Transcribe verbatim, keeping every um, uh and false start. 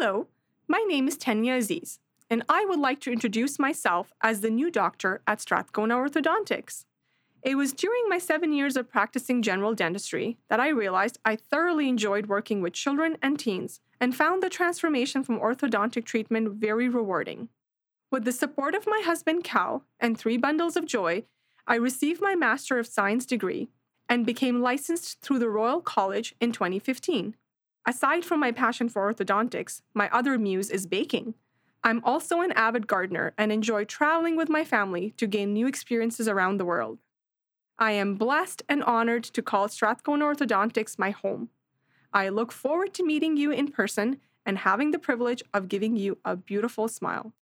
Hello, my name is Tanya Aziz, and I would like to introduce myself as the new doctor at Strathcona Orthodontics. It was during my seven years of practicing general dentistry that I realized I thoroughly enjoyed working with children and teens and found the transformation from orthodontic treatment very rewarding. With the support of my husband Cal and three bundles of joy, I received my Master of Science degree and became licensed through the Royal College in twenty fifteen. Aside from my passion for orthodontics, my other muse is baking. I'm also an avid gardener and enjoy traveling with my family to gain new experiences around the world. I am blessed and honored to call Strathcona Orthodontics my home. I look forward to meeting you in person and having the privilege of giving you a beautiful smile.